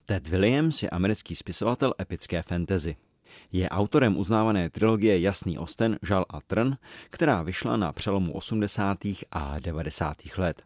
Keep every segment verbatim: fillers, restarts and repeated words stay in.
Ted Williams je americký spisovatel epické fantasy. Je autorem uznávané trilogie Jasný osten, Žal a trn, která vyšla na přelomu osmdesátých a devadesátých let.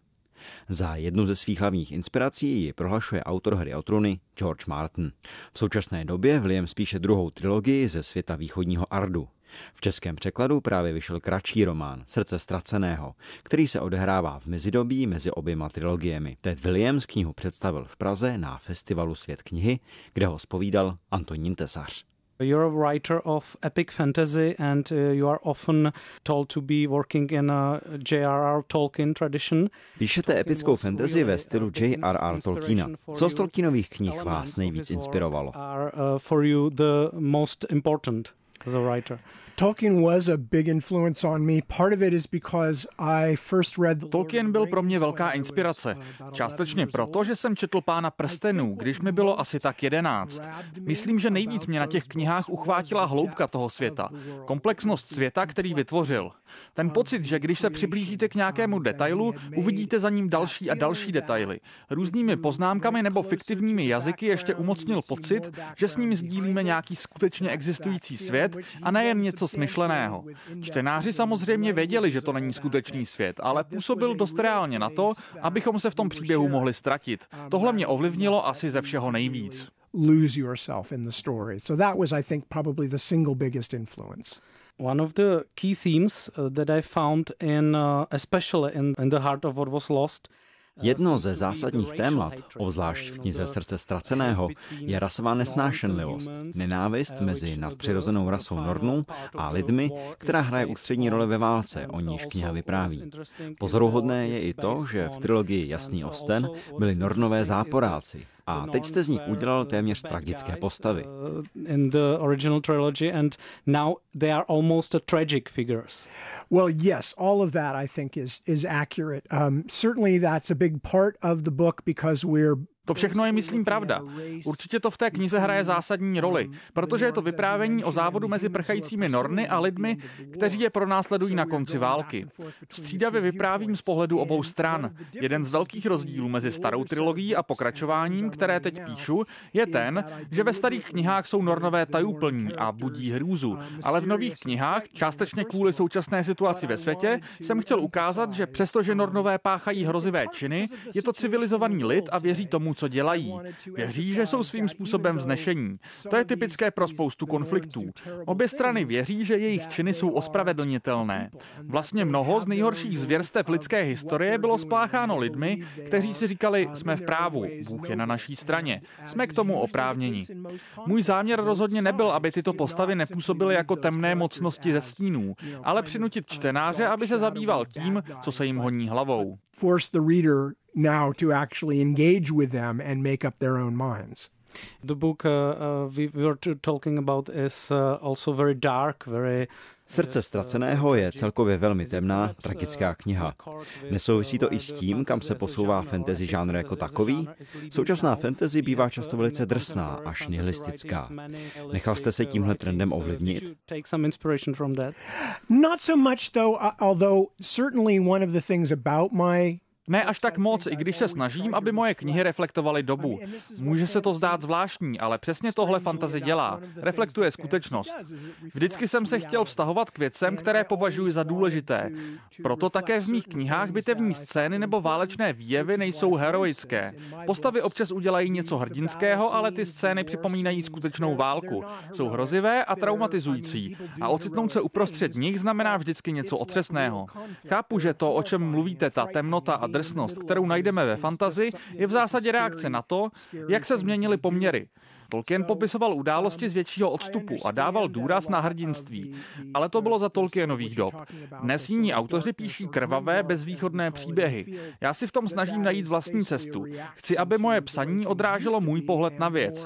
Za jednu ze svých hlavních inspirací ji prohlašuje autor Hry o trůny George Martin. V současné době Williams píše druhou trilogii ze světa východního Ardu. V českém překladu právě vyšel kratší román Srdce ztraceného, který se odehrává v mezidobí mezi oběma trilogiemi. Ted Williams knihu představil v Praze na festivalu Svět knihy, kde ho zpovídal Antonín Tesař. You're a writer of epic fantasy and uh, you are often told to be working in a J R R Tolkien tradition. Píšete epickou fantasy ve stylu J R R Tolkiena. Co z Tolkienových knih vás nejvíc inspirovalo? Are uh, for you the most important as a writer? Tolkien was a big influence on me. Part of it is because I first read the Tolkien byl pro mě velká inspirace. Částečně proto, že jsem četl Pána prstenů, když mi bylo asi tak jedenáct. Myslím, že nejvíc mě na těch knihách uchvátila hloubka toho světa. Komplexnost světa, který vytvořil. Ten pocit, že když se přiblížíte k nějakému detailu, uvidíte za ním další a další detaily. Různými poznámkami nebo fiktivními jazyky ještě umocnil pocit, že s ním sdílíme nějaký skutečně existující svět a nejen něco smyšleného. Čtenáři samozřejmě věděli, že to není skutečný svět, ale působil dost reálně na to, abychom se v tom příběhu mohli ztratit. Tohle mě ovlivnilo asi ze všeho nejvíc. Lose yourself in the story. So that was, I think, probably the single biggest influence. One of the key themes uh, that I found in, uh, especially in, in the heart of what was lost. Jedno ze zásadních témat, obzvlášť v knize Srdce ztraceného, je rasová nesnášenlivost, nenávist mezi nadpřirozenou rasou Nornů a lidmi, která hraje ústřední roli ve válce, o níž kniha vypráví. Pozoruhodné je i to, že v trilogii Jasný osten byli Nornové záporáci. A teď jste z nich udělal téměř tragické postavy. In the original trilogy and now they are almost a tragic figures. Well, yes, all of that I think is is accurate. Um, certainly that's a big part of the book because we're To všechno je, myslím, pravda. Určitě to v té knize hraje zásadní roli, protože je to vyprávění o závodu mezi prchajícími Norny a lidmi, kteří je pronásledují na konci války. Střídavě vyprávím z pohledu obou stran. Jeden z velkých rozdílů mezi starou trilogií a pokračováním, které teď píšu, je ten, že ve starých knihách jsou Nornové tajuplní a budí hrůzu, ale v nových knihách, částečně kvůli současné situaci ve světě, jsem chtěl ukázat, že přestože Nornové páchají hrozivé činy, je to civilizovaný lid a věří tomu, co dělají. Věří, že jsou svým způsobem vznešení. To je typické pro spoustu konfliktů. Obě strany věří, že jejich činy jsou ospravedlnitelné. Vlastně mnoho z nejhorších zvěrstev lidské historie bylo spácháno lidmi, kteří si říkali, jsme v právu, Bůh je na naší straně, jsme k tomu oprávněni. Můj záměr rozhodně nebyl, aby tyto postavy nepůsobily jako temné mocnosti ze stínů, ale přinutit čtenáře, aby se zabýval tím, co se jim honí hlavou. Force the reader now to actually engage with them and make up their own minds. The book uh, uh, we were talking about is uh, also very dark, very Srdce ztraceného je celkově velmi temná, tragická kniha. Nesouvisí to i s tím, kam se posouvá fantasy žánr jako takový? Současná fantasy bývá často velice drsná, až nihilistická. Nechal jste se tímhle trendem ovlivnit? Not so much though, although certainly one of the things about my Ne až tak moc, i když se snažím, aby moje knihy reflektovaly dobu. Může se to zdát zvláštní, ale přesně tohle fantasy dělá. Reflektuje skutečnost. Vždycky jsem se chtěl vztahovat k věcem, které považuji za důležité. Proto také v mých knihách bitevní scény nebo válečné výjevy nejsou heroické. Postavy občas udělají něco hrdinského, ale ty scény připomínají skutečnou válku. Jsou hrozivé a traumatizující. A ocitnout se uprostřed nich znamená vždycky něco otřesného. Chápu, že to, o čem mluvíte, ta temnota a drsnost, kterou najdeme ve fantazii, je v zásadě reakce na to, jak se změnily poměry. Tolkien popisoval události z většího odstupu a dával důraz na hrdinství. Ale to bylo za Tolkienových dob. Dnes jiní autoři píší krvavé, bezvýchodné příběhy. Já si v tom snažím najít vlastní cestu. Chci, aby moje psaní odráželo můj pohled na věc.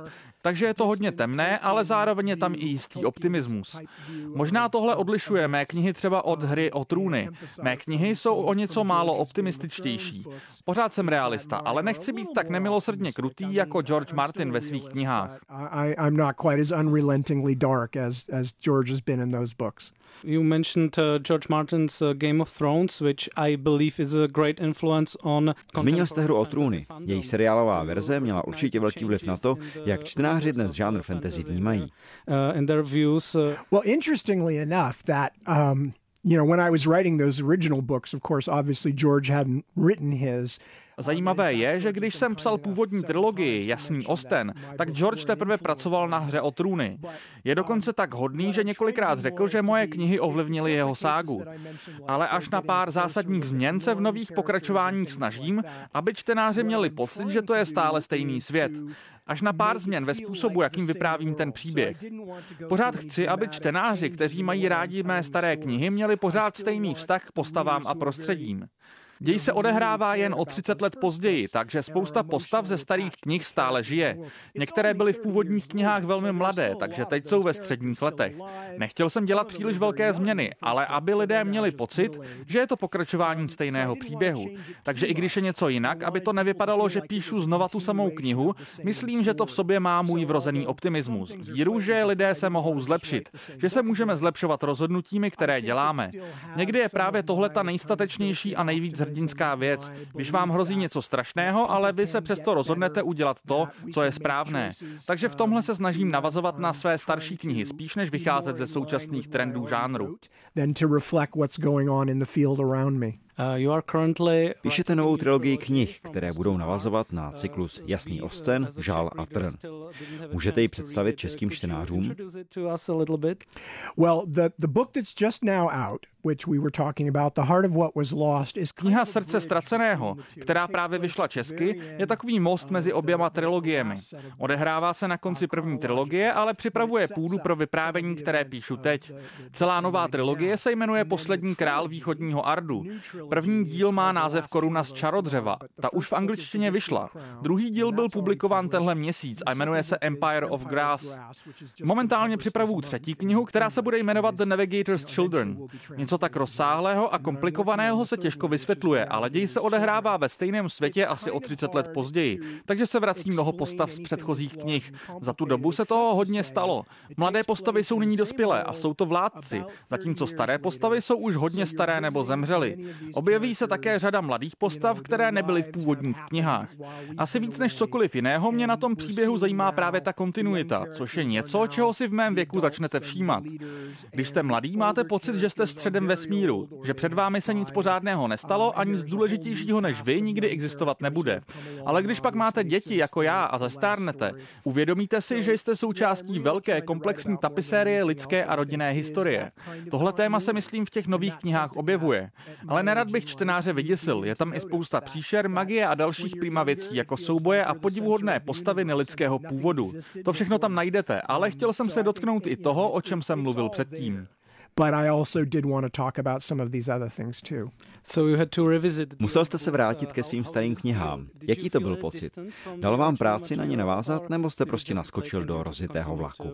takže je to hodně temné, ale zároveň je tam i jistý optimismus. Možná tohle odlišuje mé knihy třeba od Hry o trůny. Mé knihy jsou o něco málo optimističtější. Pořád jsem realista, ale nechci být tak nemilosrdně krutý jako George Martin ve svých knihách. I'm not quite as unrelentingly dark as as George has been in those books. You mentioned uh, George Martin's uh, Game of Thrones, which I believe is a great influence on. Zmínil jste Hru o trůny. Její seriálová verze měla určitě velký vliv na to, jak čtenáři dnes žánr fantasy vnímají. Uh, in their views. Uh, well, interestingly enough, that um, you know, when I was writing those original books, of course, obviously George hadn't written his. Zajímavé je, že když jsem psal původní trilogii Jasný osten, tak George teprve pracoval na Hře o trůny. Je dokonce tak hodný, že několikrát řekl, že moje knihy ovlivnily jeho ságu. Ale až na pár zásadních změn se v nových pokračováních snažím, aby čtenáři měli pocit, že to je stále stejný svět. Až na pár změn ve způsobu, jakým vyprávím ten příběh. Pořád chci, aby čtenáři, kteří mají rádi mé staré knihy, měli pořád stejný vztah k postavám a prostředím. Děj se odehrává jen o třicet let později, takže spousta postav ze starých knih stále žije. Některé byly v původních knihách velmi mladé, takže teď jsou ve středních letech. Nechtěl jsem dělat příliš velké změny, ale aby lidé měli pocit, že je to pokračování stejného příběhu. Takže i když je něco jinak, aby to nevypadalo, že píšu znova tu samou knihu, myslím, že to v sobě má můj vrozený optimismus. Víru, že lidé se mohou zlepšit, že se můžeme zlepšovat rozhodnutími, které děláme. Někdy je právě tohle ta nejstatečnější a nejvíc hrdinská věc, když vám hrozí něco strašného, ale vy se přesto rozhodnete udělat to, co je správné. Takže v tomhle se snažím navazovat na své starší knihy, spíš než vycházet ze současných trendů žánru. Píšete novou trilogii knih, které budou navazovat na cyklus Jasný osten, Žal a trn. Můžete ji představit českým čtenářům? Well, the the book that's just now out, which we were talking about, The Heart of What Was Lost, is Kniha Srdce ztraceného, která právě vyšla česky, je takový most mezi oběma trilogiemi. Odehrává se na konci první trilogie, ale připravuje půdu pro vyprávění, které píšu teď. Celá nová trilogie se jmenuje Poslední král východního Ardu. První díl má název Koruna z čarodřeva. Ta už v angličtině vyšla. Druhý díl byl publikován tenhle měsíc a jmenuje se Empire of Grass. Momentálně připravuju třetí knihu, která se bude jmenovat The Navigator's Children. Něco tak rozsáhlého a komplikovaného se těžko vysvětluje, ale děj se odehrává ve stejném světě asi o třicet let později, takže se vrací mnoho postav z předchozích knih. Za tu dobu se toho hodně stalo. Mladé postavy jsou nyní dospělé a jsou to vládci, zatímco staré postavy jsou už hodně staré nebo zemřely. Objeví se také řada mladých postav, které nebyly v původních knihách. Asi víc než cokoliv jiného mě na tom příběhu zajímá právě ta kontinuita, což je něco, čeho si v mém věku začnete všímat. Když jste mladý, máte pocit, že jste středem vesmíru, že před vámi se nic pořádného nestalo a nic důležitějšího než vy nikdy existovat nebude. Ale když pak máte děti jako já a zestárnete, uvědomíte si, že jste součástí velké komplexní tapisérie lidské a rodinné historie. Tohle téma se myslím v těch nových knihách objevuje. Ale nerad bych čtenáře vyděsil, je tam i spousta příšer, magie a dalších prima věcí, jako souboje a podivuhodné postavy nelidského původu. To všechno tam najdete, ale chtěl jsem se dotknout i toho, o čem jsem mluvil předtím. But I also did want to talk about some of these other things too. So you had to revisit. Musel jste se vrátit ke svým starým knihám. Jaký to byl pocit? Dal vám práci na ně navázat, nebo jste prostě naskočil do rozjetého vlaku?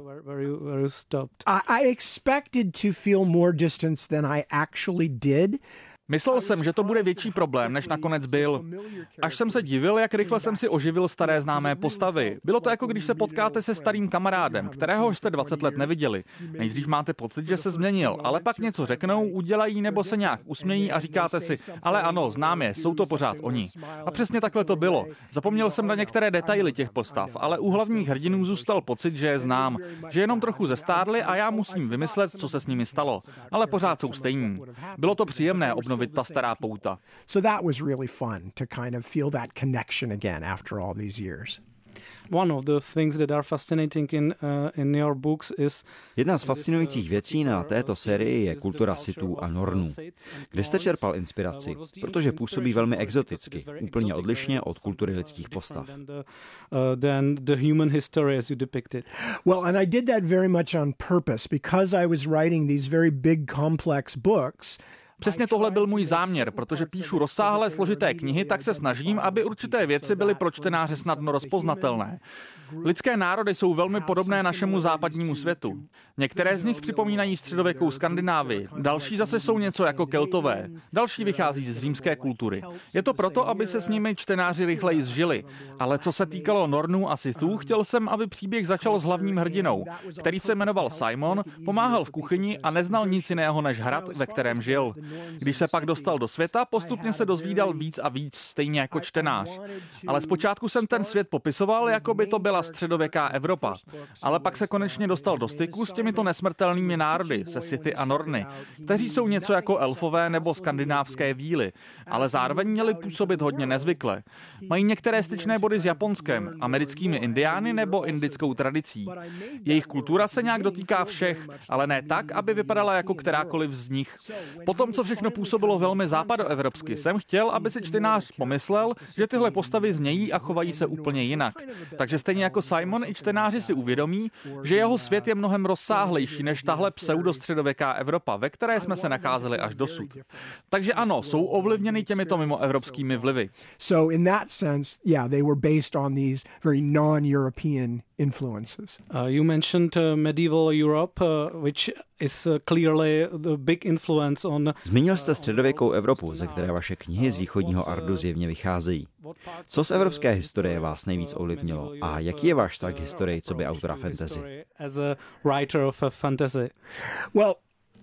I expected to feel more distance than I actually did. Myslel jsem, že to bude větší problém, než nakonec byl. Až jsem se divil, jak rychle jsem si oživil staré známé postavy. Bylo to jako když se potkáte se starým kamarádem, kterého jste dvacet let neviděli. Nejdřív máte pocit, že se změnil, ale pak něco řeknou, udělají nebo se nějak usmějí a říkáte si, ale ano, znám je, jsou to pořád oni. A přesně takhle to bylo. Zapomněl jsem na některé detaily těch postav, ale u hlavních hrdinů zůstal pocit, že je znám, že jenom trochu zestárli a já musím vymyslet, co se s nimi stalo. Ale pořád jsou stejní. Bylo to příjemné obnovit ta stará pouta. So that was really fun to kind of feel that connection again after all these years. One of the things that are fascinating in uh, in your books is Jedna z fascinujících věcí na této sérii je kultura Sithů a Nornů. Kde jste čerpal inspiraci? Protože působí velmi exoticky, úplně odlišně od kultury lidských postav. Than the human history as you depicted. Well, and I did that very much on purpose because I was writing these very big complex books. Přesně tohle byl můj záměr, protože píšu rozsáhlé složité knihy, tak se snažím, aby určité věci byly pro čtenáře snadno rozpoznatelné. Lidské národy jsou velmi podobné našemu západnímu světu. Některé z nich připomínají středověkou Skandinávii, další zase jsou něco jako Keltové, další vychází z římské kultury. Je to proto, aby se s nimi čtenáři rychleji zžili. Ale co se týkalo Nornů a Sithů, chtěl jsem, aby příběh začal s hlavním hrdinou, který se jmenoval Simon, pomáhal v kuchyni a neznal nic jiného než hrad, ve kterém žil. Když se pak dostal do světa, postupně se dozvídal víc a víc, stejně jako čtenář. Ale zpočátku jsem ten svět popisoval, jako by to byla středověká Evropa. Ale pak se konečně dostal do styku s těmito nesmrtelnými národy, se Sithy a Norny, kteří jsou něco jako elfové nebo skandinávské víly, ale zároveň měli působit hodně nezvykle. Mají některé styčné body s Japonskem, americkými indiány nebo indickou tradicí. Jejich kultura se nějak dotýká všech, ale ne tak, aby vypadala jako kterákoliv z nich. Potom, co všechno působilo velmi západoevropsky, jsem chtěl, aby si čtenář pomyslel, že tyhle postavy znějí a chovají se úplně jinak. Takže stejně jako Simon i čtenáři si uvědomí, že jeho svět je mnohem rozsáhlejší než tahle pseudostředověká Evropa, ve které jsme se nacházeli až dosud. Takže ano, jsou ovlivněny těmito mimoevropskými vlivy. So in that sense, yeah, they were based on these very non-European influences. Uh, you mentioned uh, medieval Europe, uh, which is uh, clearly the big influence on. Zmínil jste středověkou Evropu, ze které vaše knihy z východního Ardu zjevně vycházejí. Co z evropské historie vás nejvíc ovlivnilo a jaký je váš vztah k historii coby autora fantasy? As a writer of a fantasy. Well,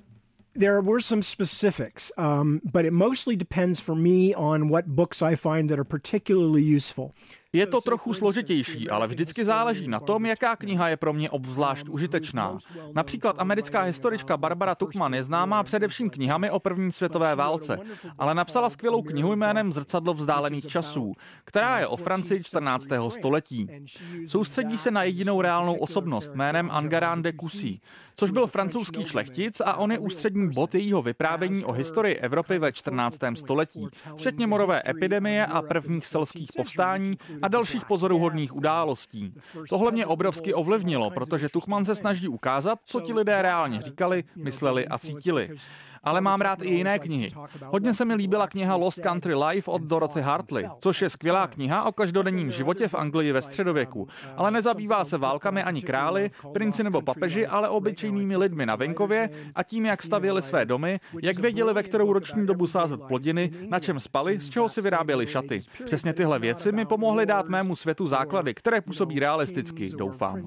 there were some specifics, um, but it mostly depends for me on what books I find that are particularly useful. Je to trochu složitější, ale vždycky záleží na tom, jaká kniha je pro mě obzvlášť užitečná. Například americká historička Barbara Tuchman je známá především knihami o první světové válce, ale napsala skvělou knihu jménem Zrcadlo vzdálených časů, která je o Francii čtrnáctého století. Soustředí se na jedinou reálnou osobnost jménem Enguerrand de Coucy, což byl francouzský šlechtic a on je ústřední bod jejího vyprávění o historii Evropy ve čtrnáctém století, včetně morové epidemie a prvních selských povstání a dalších pozoruhodných událostí. Tohle mě obrovsky ovlivnilo, protože Tuchman se snaží ukázat, co ti lidé reálně říkali, mysleli a cítili. Ale mám rád i jiné knihy. Hodně se mi líbila kniha Lost Country Life od Dorothy Hartley, což je skvělá kniha o každodenním životě v Anglii ve středověku, ale nezabývá se válkami ani králi, princi nebo papeži, ale obyčejnými lidmi na venkově a tím, jak stavěli své domy, jak věděli, ve kterou roční dobu sázet plodiny, na čem spali, z čeho si vyráběli šaty. Přesně tyhle věci mi pomohly dát mému světu základy, které působí realisticky, doufám.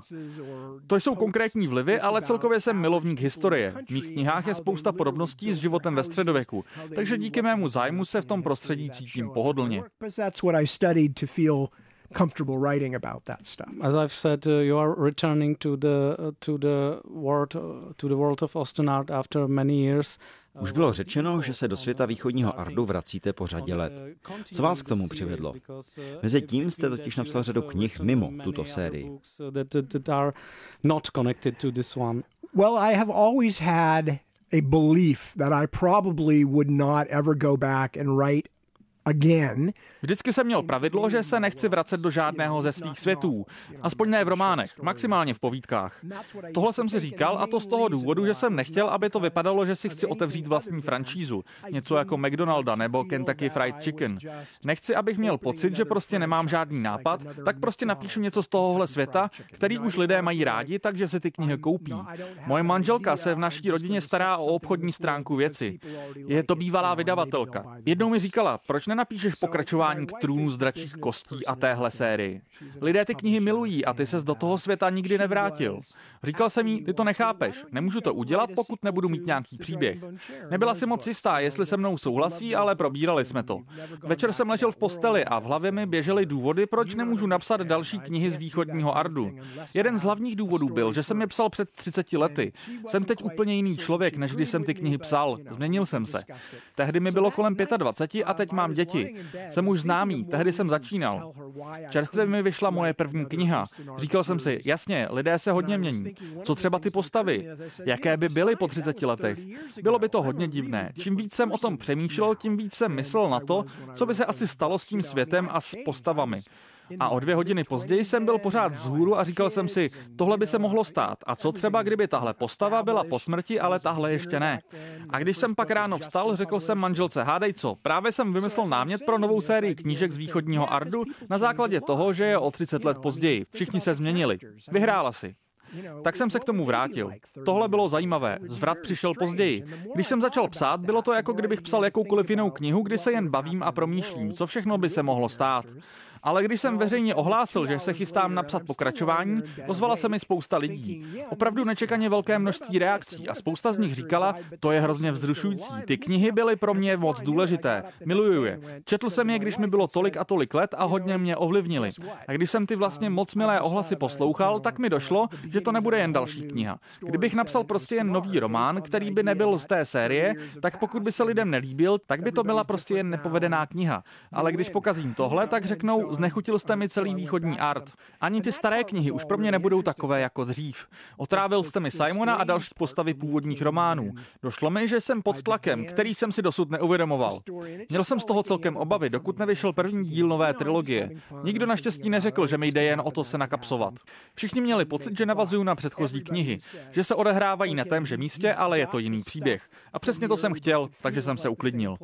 To jsou konkrétní vlivy, ale celkově jsem milovník historie. V mých knihách je spousta podobností s životem ve středověku, takže díky mému zájmu se v tom prostředí cítím pohodlně. Comfortable writing about that stuff. As I've said, uh, you are returning to the uh, to the world uh, to the world of Ostenart after many years. Už bylo řečeno, že se do světa východního Ardu vracíte po řadě let. Co vás k tomu přivedlo? Mezitím jste totiž napsal řadu knih mimo tuto sérii. Well, I have always had a belief that I probably would not ever go back and write again. Vždycky jsem měl pravidlo, že se nechci vracet do žádného ze svých světů. Aspoň ne v románech, maximálně v povídkách. Tohle jsem si říkal a to z toho důvodu, že jsem nechtěl, aby to vypadalo, že si chci otevřít vlastní franšízu. Něco jako McDonalda nebo Kentucky Fried Chicken. Nechci, abych měl pocit, že prostě nemám žádný nápad, tak prostě napíšu něco z tohohle světa, který už lidé mají rádi, takže si ty knihy koupí. Moje manželka se v naší rodině stará o obchodní stránku věci. Je to bývalá vydavatelka. Jednou mi říkala, proč nenapíšeš pokračování K trůnu z dračích kostí a téhle sérii. Lidé ty knihy milují a ty ses do toho světa nikdy nevrátil. Říkal jsem jí, ty to nechápeš, nemůžu to udělat, pokud nebudu mít nějaký příběh. Nebyla si moc jistá, jestli se mnou souhlasí, ale probírali jsme to. Večer jsem ležel v posteli a v hlavě mi běžely důvody, proč nemůžu napsat další knihy z východního Ardu. Jeden z hlavních důvodů byl, že jsem je psal před třiceti lety. Jsem teď úplně jiný člověk, než když jsem ty knihy psal. Změnil jsem se. Tehdy mi bylo kolem dvacet pět a teď mám děti. Jsem už známý, tehdy jsem začínal. Čerstvě mi vyšla moje první kniha. Říkal jsem si, jasně, lidé se hodně mění. Co třeba ty postavy? Jaké by byly po třiceti letech? Bylo by to hodně divné. Čím víc jsem o tom přemýšlel, tím víc jsem myslel na to, co by se asi stalo s tím světem a s postavami. A o dvě hodiny později jsem byl pořád vzhůru a říkal jsem si, tohle by se mohlo stát. A co třeba, kdyby tahle postava byla po smrti, ale tahle ještě ne. A když jsem pak ráno vstal, řekl jsem manželce, hádej co, právě jsem vymyslel námět pro novou sérii knížek z východního Ardu na základě toho, že je o třicet let později. Všichni se změnili. Vyhrála si. Tak jsem se k tomu vrátil. Tohle bylo zajímavé. Zvrat přišel později. Když jsem začal psát, bylo to jako kdybych psal jakoukoliv jinou knihu, kdy se jen bavím a promýšlím, co všechno by se mohlo stát. Ale když jsem veřejně ohlásil, že se chystám napsat pokračování, ozvala se mi spousta lidí. Opravdu nečekaně velké množství reakcí a spousta z nich říkala, to je hrozně vzrušující. Ty knihy byly pro mě moc důležité. Miluju je. Četl jsem je, když mi bylo tolik a tolik let a hodně mě ovlivnili. A když jsem ty vlastně moc milé ohlasy poslouchal, tak mi došlo, že to nebude jen další kniha. Kdybych napsal prostě jen nový román, který by nebyl z té série, tak pokud by se lidem nelíbil, tak by to byla prostě jen nepovedená kniha. Ale když pokazím tohle, tak řeknou, znechutil jste mi celý východní art. Ani ty staré knihy už pro mě nebudou takové jako dřív. Otrávil jste mi Simona a další postavy původních románů. Došlo mi, že jsem pod tlakem, který jsem si dosud neuvědomoval. Měl jsem z toho celkem obavy, dokud nevyšel první díl nové trilogie. Nikdo naštěstí neřekl, že mi jde jen o to se nakapsovat. Všichni měli pocit, že navazují na předchozí knihy, že se odehrávají na témže místě, ale je to jiný příběh. A přesně to jsem chtěl, takže jsem se uklidnil.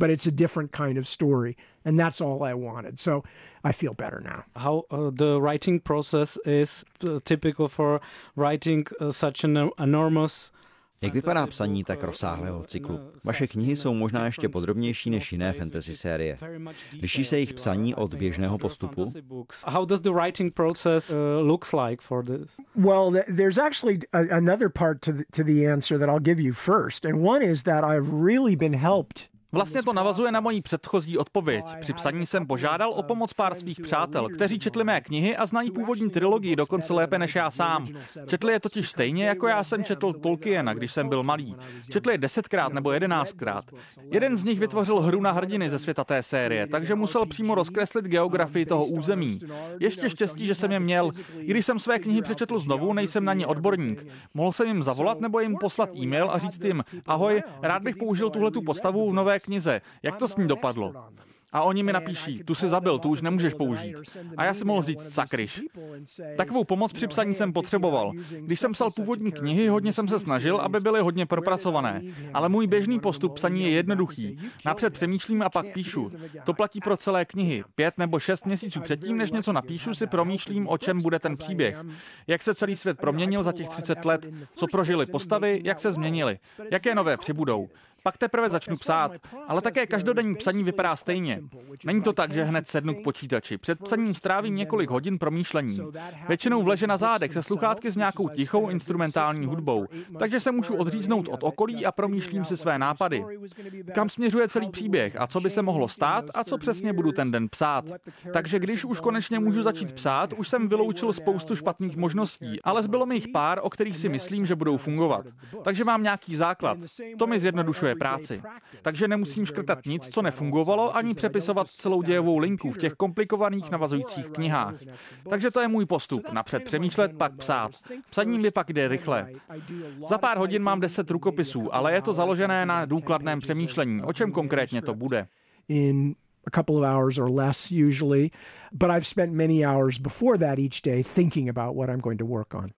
And that's all I wanted. So I feel better now. How uh, the writing process is typical for writing uh, such an enormous. Jak vypadá psaní tak rozsáhlého cyklu? Vaše knihy jsou možná ještě podrobnější než jiné fantasy série. Liší se jejich psaní od běžného postupu? How does the writing process uh, looks like for this? Well, there's actually a, another part to the, to the answer that I'll give you first. And one is that I've really been helped. Vlastně to navazuje na moji předchozí odpověď. Při psaní jsem požádal o pomoc pár svých přátel, kteří četli mé knihy a znají původní trilogii dokonce lépe než já sám. Četli je totiž stejně, jako já jsem četl Tolkiena, když jsem byl malý. Četli je desetkrát nebo jedenáctkrát. Jeden z nich vytvořil hru na hrdiny ze světa té série, takže musel přímo rozkreslit geografii toho území. Ještě štěstí, že jsem je měl. I když jsem své knihy přečetl znovu, nejsem na ně odborník. Mohl jsem jim zavolat nebo jim poslat e-mail a říct jim: ahoj, rád bych použil tuhletu postavu v nové knize. Jak to s ní dopadlo? A oni mi napíší, tu si zabil, tu už nemůžeš použít. A já si mohl říct, sakryš. Takovou pomoc při psaní jsem potřeboval. Když jsem psal původní knihy, hodně jsem se snažil, aby byly hodně propracované. Ale můj běžný postup psaní je jednoduchý. Napřed přemýšlím a pak píšu. To platí pro celé knihy. Pět nebo šest měsíců předtím, než něco napíšu, si promýšlím, o čem bude ten příběh. Jak se celý svět proměnil za těch třicet let, co prožili postavy, jak se změnili, jaké nové přibudou. Pak teprve začnu psát, ale také každodenní psaní vypadá stejně. Není to tak, že hned sednu k počítači. Před psaním strávím několik hodin promýšlením. Většinou vleže na zádech se sluchátky s nějakou tichou instrumentální hudbou, takže se můžu odříznout od okolí a promýšlím si své nápady. Kam směřuje celý příběh a co by se mohlo stát a co přesně budu ten den psát. Takže když už konečně můžu začít psát, už jsem vyloučil spoustu špatných možností, ale zbylo mi jich pár, o kterých si myslím, že budou fungovat. Takže mám nějaký základ. To mi zjednodušuje práci. Takže nemusím škrtat nic, co nefungovalo, ani přepisovat celou dějovou linku v těch komplikovaných navazujících knihách. Takže to je můj postup. Napřed přemýšlet, pak psát. Psaní mi pak jde rychle. Za pár hodin mám deset rukopisů, ale je to založené na důkladném přemýšlení. O čem konkrétně to bude? In a couple of hours or less usually, but I've spent many hours before that each day thinking about what I'm going to work on.